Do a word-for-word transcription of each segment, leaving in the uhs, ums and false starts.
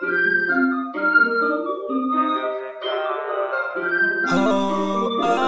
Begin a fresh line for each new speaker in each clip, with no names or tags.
Oh, oh,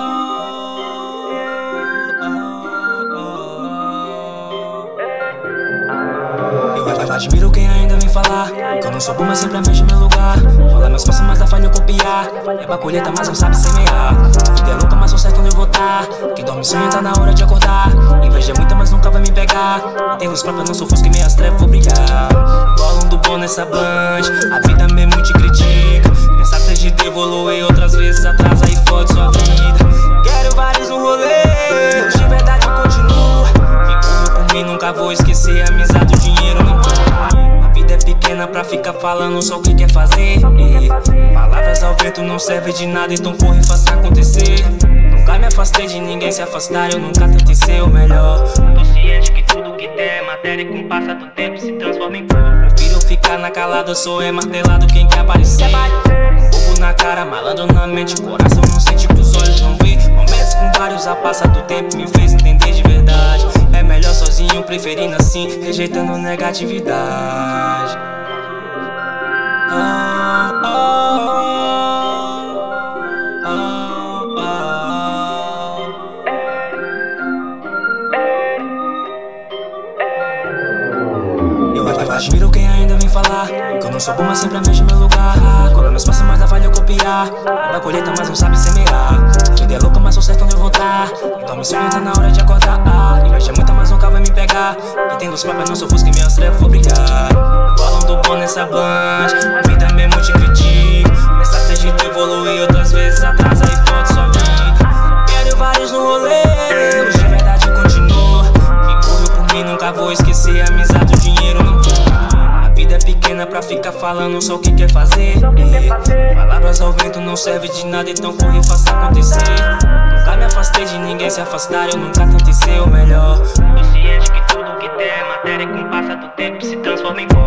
oh, oh. Eu admiro quem ainda vem falar que eu não sou bom, mas sempre amei meu lugar. Rola meus passos, mas dá falha eu copiar. É pra colheita, mas não sabe semear. Vida é louca, mas sou certo onde eu vou tá. Quem dorme sonha, tá na hora de acordar. Inveja é muita, mas nunca vai me pegar. E tem luz própria, não sou fusca e meias trevas vou brilhar. Bolam do bom nessa band, a vida mesmo te critica. Pensa até de evoluir, outras vezes atrasa e fode sua vida. Quero vários no rolê, hoje de verdade eu continuo. Empurro por mim, nunca vou esquecer. Amizade, o dinheiro não importa. A vida é pequena pra ficar falando só o que quer fazer. E palavras ao vento não servem de nada, então corre e faça acontecer. Nunca me afastei de ninguém se afastar, eu nunca tentei ser o melhor. Tô ciente que tudo que der é matéria e com o passar do tempo se transforma em cor. Prefiro ficar na calada, sou é martelado quem quer aparecer. Fogo na cara, malandro na mente, o coração não sente que os olhos não vê. Momentos com vários, a passar do tempo me fez entender de verdade. É melhor sozinho, preferindo assim, rejeitando negatividade. Oh, oh, oh, oh. Eu admiro quem ainda vem falar que eu não sou bom, mas sempre amei meu lugar. Cola meus passos, mas dá falha eu copiar. É pra colheita, mas não sabe semear. Vida é louca, mas sou certo onde eu vou tá. Então me sonha, tá na hora de acordar. Inveja é muita, mas nunca vai me pegar. E tem luz própria, não sou fusca e minhas trevas vou brilhar. Bolam do bom nessa band, a vida mesmo te critica. Pensa até de evoluir, outras vezes atrasa e fode sua vida. Quero vários no rolê, hoje de verdade eu continuo. Empurro por mim, nunca vou esquecer. Amizade, o dinheiro não importa. A vida é pequena pra ficar falando só o que quer fazer. E palavras ao vento não servem de nada, então corre e faça acontecer. Nunca me afastei de ninguém se afastar, eu nunca tentei ser o melhor. Tô ciente que tudo que der é matéria e com o passar do tempo se transforma em cor.